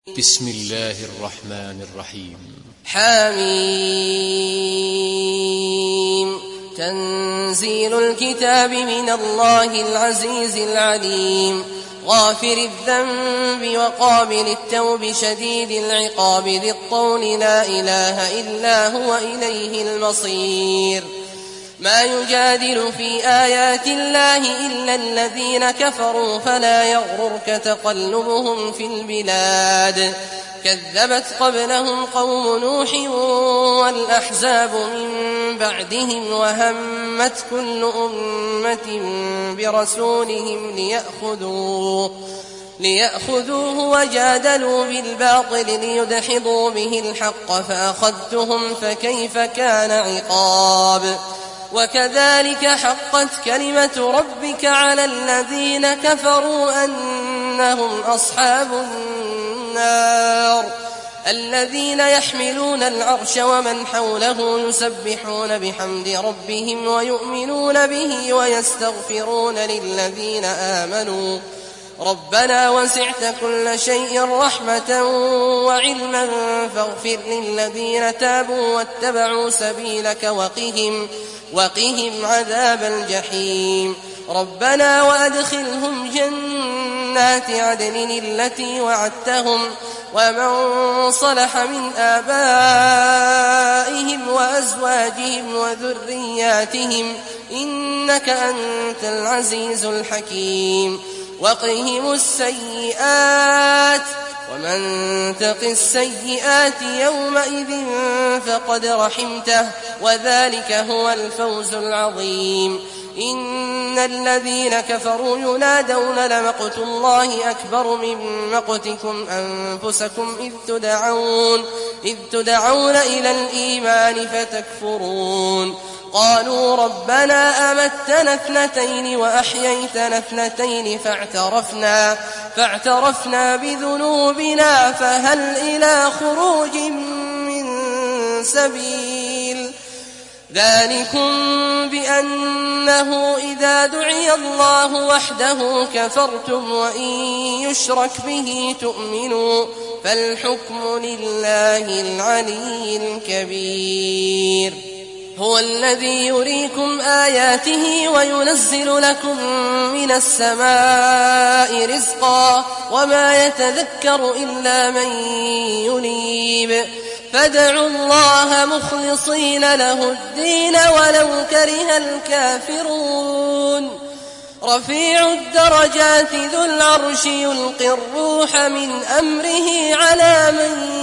بسم الله الرحمن الرحيم. حميم. تنزيل الكتاب من الله العزيز العليم، غافر الذنب وقابل التوب شديد العقاب ذي الطول لا إله إلا هو إليه المصير. ما يجادل في آيات الله إلا الذين كفروا فلا يغررك تقلبهم في البلاد. كذبت قبلهم قوم نوح والأحزاب من بعدهم وهمت كل أمة برسولهم ليأخذوه وجادلوا بالباطل ليدحضوا به الحق فأخذتهم فكيف كان عقاب. وكذلك حقت كلمة ربك على الذين كفروا أنهم أصحاب النار. الذين يحملون العرش ومن حوله يسبحون بحمد ربهم ويؤمنون به ويستغفرون للذين آمنوا ربنا وسعت كل شيء رحمة وعلما فاغفر للذين تابوا واتبعوا سبيلك وقهم عذاب الجحيم. ربنا وأدخلهم جنات عدن التي وعدتهم ومن صلح من آبائهم وأزواجهم وذرياتهم إنك أنت العزيز الحكيم. وقهم السيئات ومن تق السيئات يومئذ فقد رحمته وذلك هو الفوز العظيم. إن الذين كفروا ينادون لمقت الله أكبر من مقتكم أنفسكم إذ تدعون إلى الإيمان فتكفرون. قالوا ربنا أمتنا اثنتين وأحييتنا اثنتين فاعترفنا بذنوبنا فهل إلى خروج من سبيل. ذلكم بأنه إذا دعي الله وحده كفرتم وإن يشرك به تؤمنوا فالحكم لله العلي الكبير. هو الذي يريكم آياته وينزل لكم من السماء رزقا وما يتذكر إلا من ينيب. فادعوا الله مخلصين له الدين ولو كره الكافرون. رفيع الدرجات ذو العرش يلقي الروح من أمره على من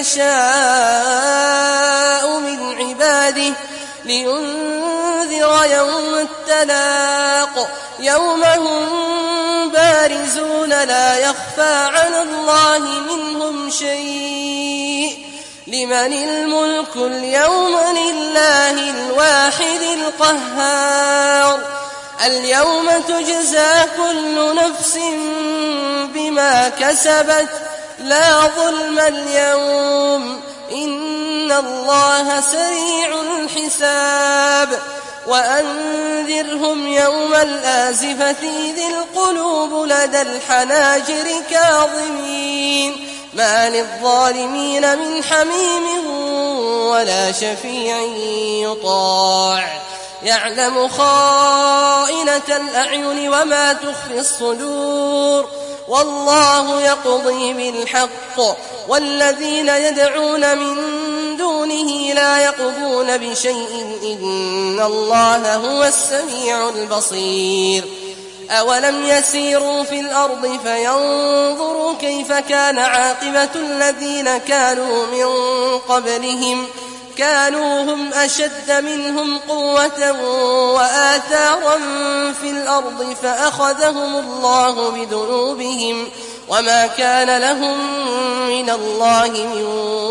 يشاء من عباده لينذر يوم التلاق يوم هم بارزون لا يخفى على الله منهم شيء. لمن الملك اليوم لله الواحد القهار. اليوم تجزى كل نفس بما كسبت لا ظلم اليوم إن الله سريع الحساب. وأنذرهم يوم الآزفة إذ القلوب لدى الحناجر كاظمين ما للظالمين من حميم ولا شفيع يطاع. يعلم خائنة الأعين وما تخفي الصدور والله يقضي بالحق والذين يدعون من دونه لا يقضون بشيء إن الله هو السميع البصير. أولم يسيروا في الأرض فينظروا كيف كان عاقبة الذين كانوا من قبلهم كانوا هم أشد منهم قوة وآثارا في الأرض فأخذهم الله بذنوبهم وما كان لهم من الله من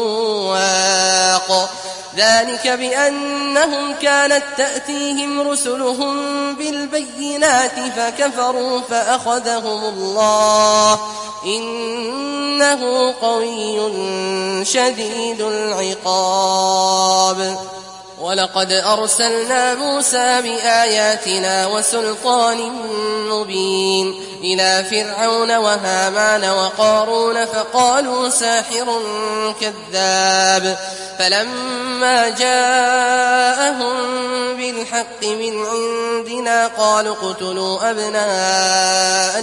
واق. ذلك بأنهم كانت تأتيهم رسلهم بالبينات فكفروا فأخذهم الله إنه قوي شديد العقاب. ولقد أرسلنا موسى بآياتنا وسلطان مبين إلى فرعون وهامان وقارون فقالوا ساحر كذاب فلما جاءهم بالحق من عندنا قالوا اقتلوا أبناء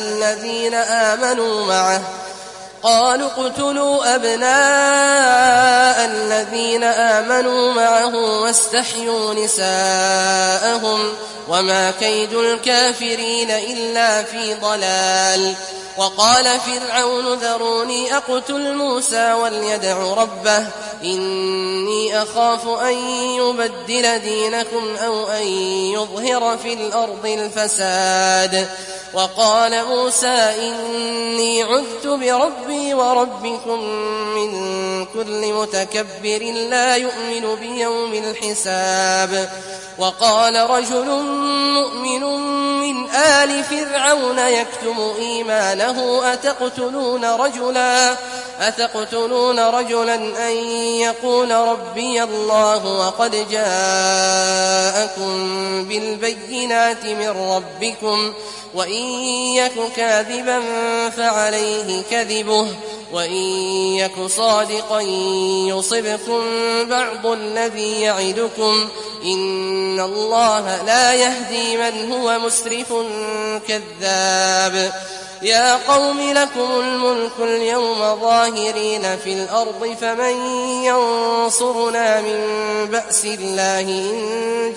الذين آمنوا معه واستحيوا نساءهم وما كيد الكافرين إلا في ضلال. وقال فرعون ذروني أقتل موسى وليدع ربه إني أخاف أن يبدل دينكم أو أن يظهر في الأرض الفساد. وقال موسى إني عذت بربي وربكم من كل متكبر لا يؤمن بيوم الحساب. وقال رجل مؤمن من آل فرعون يكتم إيمانه أتقتلون رجلا أن يقول ربي الله وقد جاءكم بالبينات من ربكم وإن يك كاذبا فعليه كذبه وإن يك صادقا يصبكم بعض الذي يعدكم إن الله لا يهدي من هو مسرف كذاب. يا قوم لكم الملك اليوم ظاهرين في الأرض فمن ينصرنا من بأس الله إن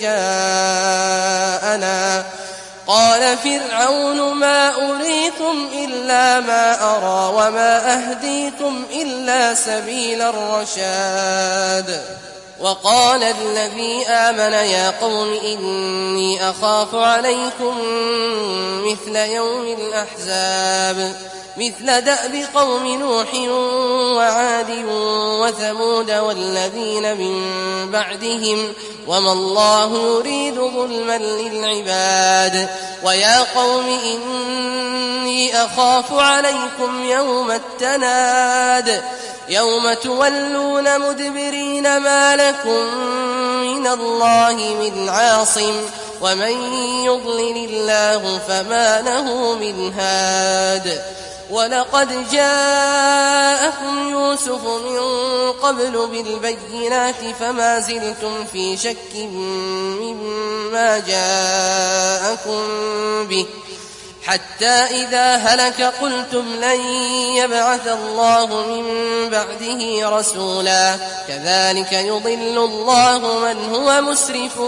جاءنا. قال فرعون ما أريكم إلا ما أرى وما أهديكم إلا سبيل الرشاد. وقال الذي آمن يا قوم إني أخاف عليكم مثل يوم الأحزاب مثل دأب قوم نوح وعاد وثمود والذين من بعدهم وما الله يريد ظلما للعباد. ويا قوم إني أخاف عليكم يوم التناد يوم تولون مدبرين ما لكم من الله من عاصم ومن يضلل الله فما له من هاد. ولقد جاءكم يوسف من قبل بالبينات فما زلتم في شك مما جاءكم به حتى إذا هلك قلتم لن يبعث الله من بعده رسولا كذلك يضل الله من هو مسرف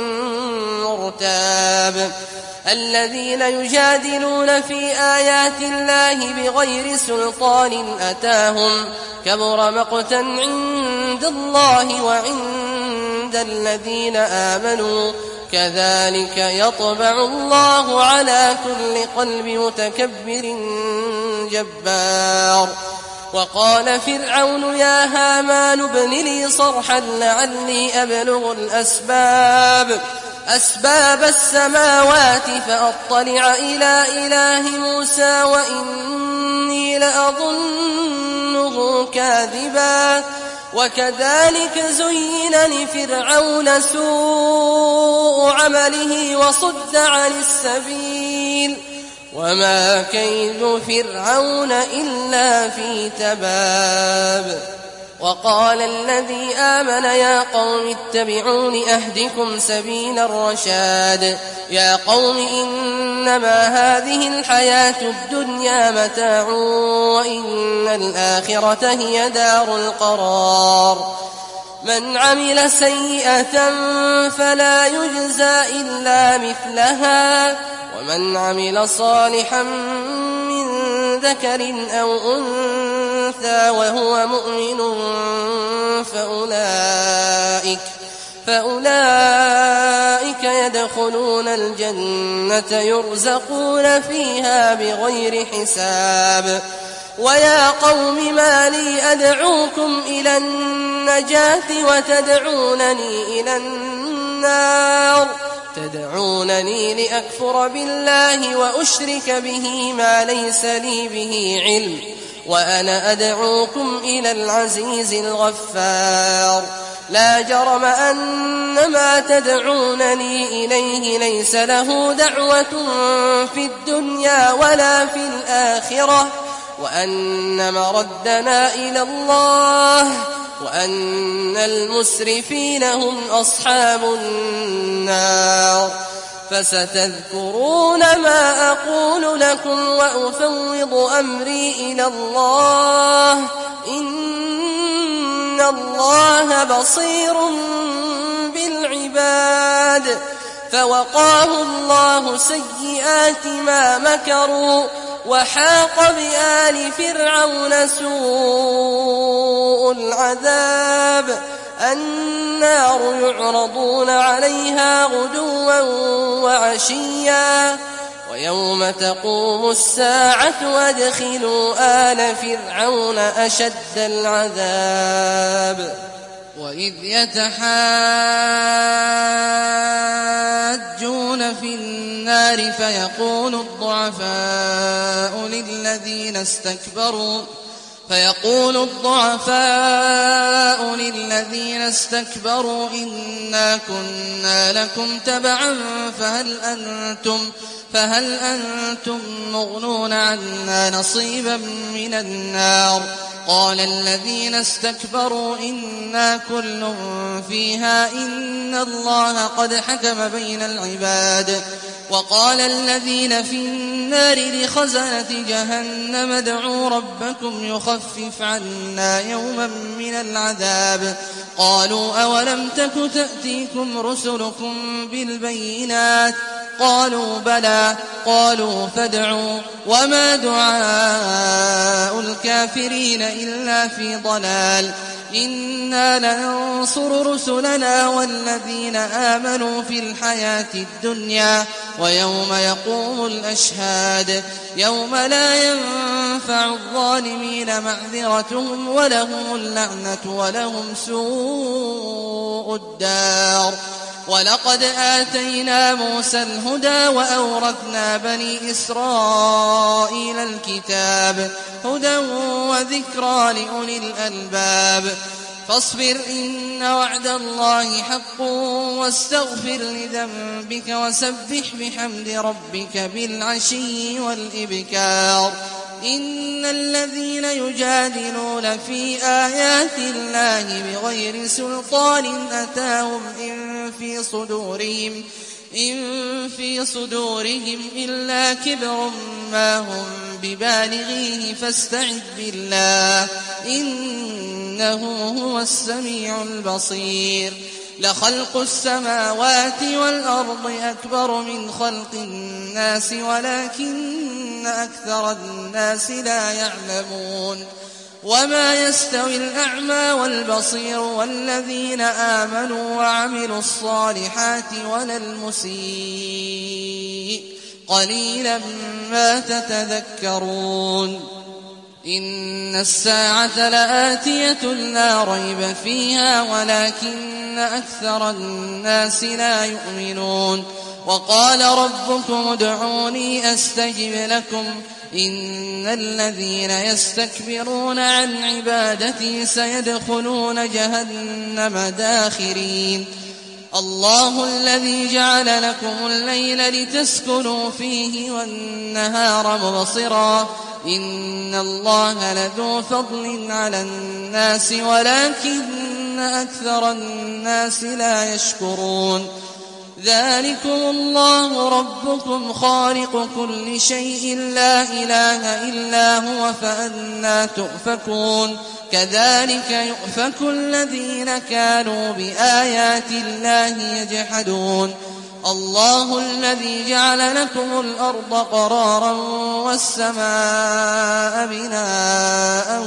مرتاب. الذين يجادلون في آيات الله بغير سلطان أتاهم كبر مقتا عند الله وعند الذين آمنوا كذلك يطبع الله على كل قلب متكبر جبار. وقال فرعون يا هامان ابن لي صرحا لعلي أبلغ أسباب السماوات فأطلع إلى إله موسى وإني لأظنه كاذبا. وكذلك زين لفرعون سوء عمله وصد عن السبيل وما كيد فرعون إلا في تباب. وقال الذي آمن يا قوم اتبعون أهدكم سبيل الرشاد. يا قوم إنما هذه الحياة الدنيا متاع وإن الآخرة هي دار القرار. من عمل سيئة فلا يجزى إلا مثلها ومن عمل صالحا من ذكر أو أنثى وهو مؤمن فأولئك يدخلون الجنة يرزقون فيها بغير حساب. ويا قوم ما لي أدعوكم إلى النجاة وتدعونني إلى النار تدعونني لأكفر بالله وأشرك به ما ليس لي به علم وأنا أدعوكم إلى العزيز الغفار. لا جرم أن ما تدعونني إليه ليس له دعوة في الدنيا ولا في الآخرة وأن مردنا إلى الله وأن المسرفين هم أصحاب النار فستذكرون ما أقول لكم وأفوض أمري إلى الله إن الله بصير بالعباد فوقاه الله سيئات ما مكروا وحاق بآل فرعون سوء العذاب النار يعرضون عليها غدوا وعشيا ويوم تقوم الساعة وادخلوا آل فرعون أشد العذاب وإذ يتحاجون في النار فيقول الضعفاء للذين استكبروا إنا كنا لكم تبعا فهل أنتم مغنون عنا نصيبا من النار قال الذين استكبروا إنا كل فيها إن الله قد حكم بين العباد وقال الذين في النار لخزنة جهنم ادعوا ربكم يخفف عنا يوما من العذاب قالوا أولم تك تأتيكم رسلكم بالبينات قالوا بلى قالوا فادعوا وما دعاء الكافرين إلا في ضلال إنا لننصر رسلنا والذين آمنوا في الحياة الدنيا ويوم يقوم الأشهاد يوم لا ينفع الظالمين معذرتهم ولهم اللعنة ولهم سوء الدار ولقد آتينا موسى الهدى وأورثنا بني إسرائيل الكتاب هدى وذكرى لأولي الألباب فاصبر إن وعد الله حق واستغفر لذنبك وسبح بحمد ربك بالعشي والإبكار إن الذين يجادلون في آيات الله بغير سلطان أتاهم إن في صدورهم إلا كبر ما هم ببالغيه فاستعذ بالله إنه هو السميع البصير لخلق السماوات والأرض أكبر من خلق الناس ولكن أكثر الناس لا يعلمون وما يستوي الأعمى والبصير والذين آمنوا وعملوا الصالحات ولا المسيء قليلا ما تتذكرون إن الساعة لآتية لا ريب فيها ولكن أكثر الناس لا يؤمنون وقال ربكم ادعوني أستجب لكم إن الذين يستكبرون عن عبادتي سيدخلون جهنم داخرين الله الذي جعل لكم الليل لتسكنوا فيه والنهار مبصرا إن الله لذو فضل على الناس ولكن أكثر الناس لا يشكرون ذلكم الله ربكم خالق كل شيء لا إله إلا هو فأنى تؤفكون كذلك يؤفك الذين كانوا بآيات الله يجحدون الله الذي جعل لكم الأرض قرارا والسماء بناء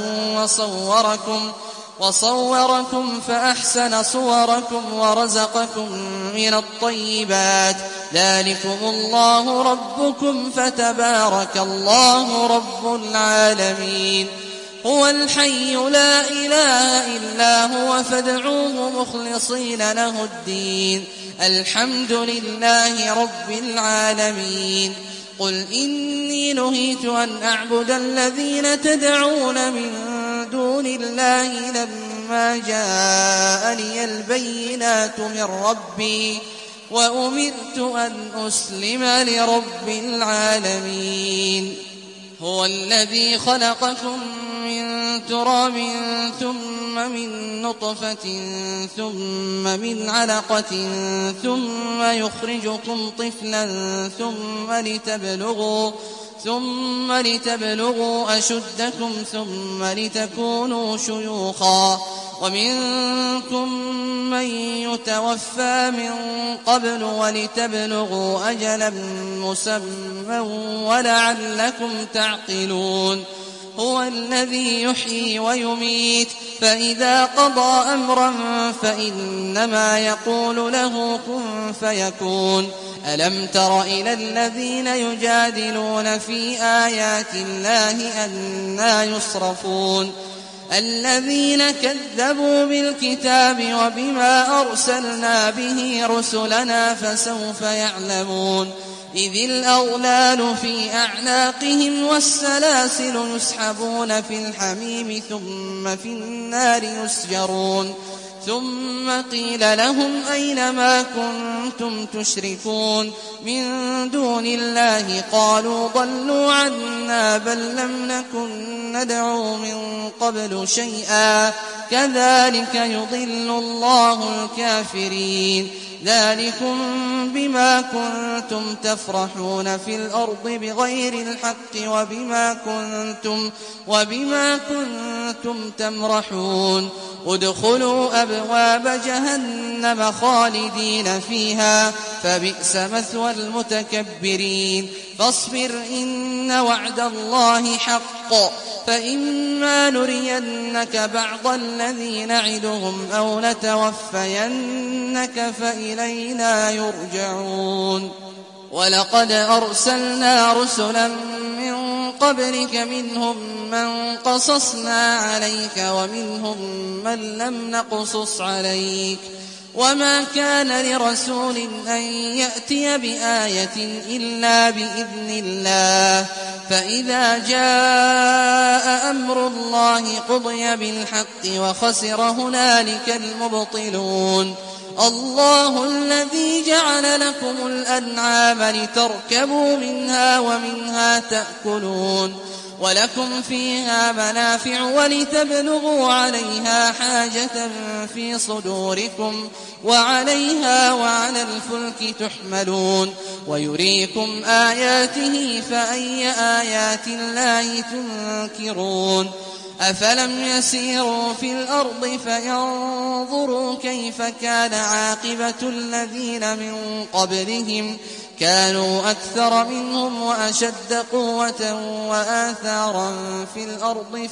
وصوركم فأحسن صوركم ورزقكم من الطيبات ذلكم الله ربكم فتبارك الله رب العالمين هو الحي لا إله إلا هو فادعوه مخلصين له الدين الحمد لله رب العالمين قل إني نهيت أن أعبد الذين تدعون من دون الله لما جاءني البينات من ربي وأمرت أن أسلم لرب العالمين. هو الذي خلقكم من تراب ثم من نطفة ثم من علقة ثم يخرجكم طفلا ثم لتبلغوا أشدكم ثم لتكونوا شيوخا ومنكم من يتوفى من قبل ولتبلغوا أجلا مسمى ولعلكم تعقلون. هو الذي يحيي ويميت فإذا قضى أمرا فإنما يقول له كن فيكون. ألم تر إلى الذين يجادلون في آيات الله أنى يصرفون الذين كذبوا بالكتاب وبما أرسلنا به رسلنا فسوف يعلمون. إذ الأغلال في أعناقهم والسلاسل يسحبون في الحميم ثم في النار يسجرون. ثم قيل لهم أين ما كنتم تشركون من دون الله قالوا ضلوا عنا بل لم نكن ندعو من قبل شيئا كذلك يضل الله الكافرين. ذلكم بما كنتم تفرحون في الأرض بغير الحق وبما كنتم تمرحون. ادخلوا أبواب جهنم خالدين فيها فبئس مثوى المتكبرين. فاصبر إن وعد الله حق فإما نرينك بعض الذي نعدهم أو نتوفينك فإلينا يرجعون. ولقد أرسلنا رسلا من قبلك منهم من قصصنا عليك ومنهم من لم نقصص عليك وما كان لرسول أن يأتي بآية إلا بإذن الله. فإذا جاء أمر الله قضي بالحق وخسر هنالك المبطلون. الله الذي جعل لكم الأنعام لتركبوا منها ومنها تأكلون ولكم فيها منافع ولتبلغوا عليها حاجة في صدوركم وعليها وعلى الفلك تحملون ويريكم آياته فأي آيات الله تنكرون. أفلم يسيروا في الأرض فينظروا كيف كان عاقبة الذين من قبلهم كانوا أكثر منهم وأشد قوة وآثارا في الأرض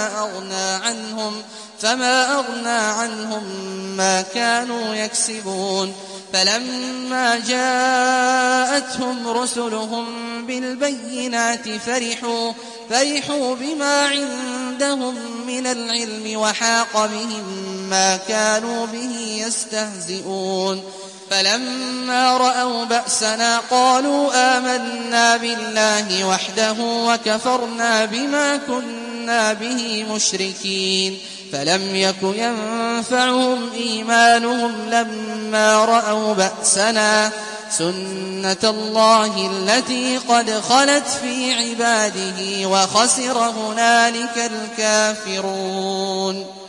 فما أغنى عنهم ما كانوا يكسبون. فلما جاءتهم رسلهم بالبينات فرحوا بما عندهم من العلم وحاق بهم ما كانوا به يستهزئون. فلما رأوا بأسنا قالوا آمنا بالله وحده وكفرنا بما كنا به مشركين. فلم يك ينفعهم إيمانهم لما رأوا بأسنا سنة الله التي قد خلت في عباده وخسر هنالك الكافرون.